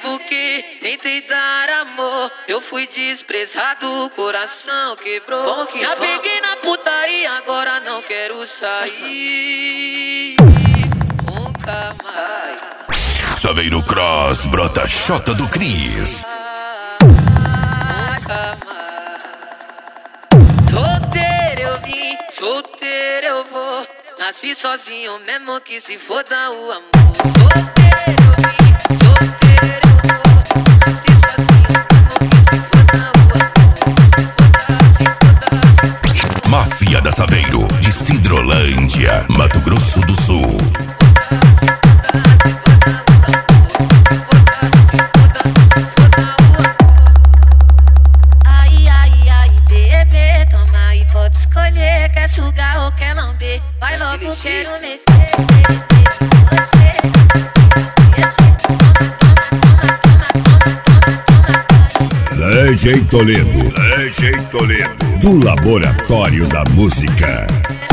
porque tentei dar amor. Eu fui desprezado, o coração quebrou. Já peguei na putaria, agora não quero sair. Nunca mais. Saveiro Cross, brota Xota do Cris. Nunca mais. Solteiro eu vim, solteiro eu vou. Nasci sozinho mesmo que se foda o amor. Solteiro eu vim, solteiro eu vou. Nasci sozinho mesmo que se foda o amor. Máfia da Saveiro, de Sidrolândia, Mato Grosso do Sul. Quer sugar ou quer lamber? Vai logo, quero meter DJ Toledo, do Laboratório da Música.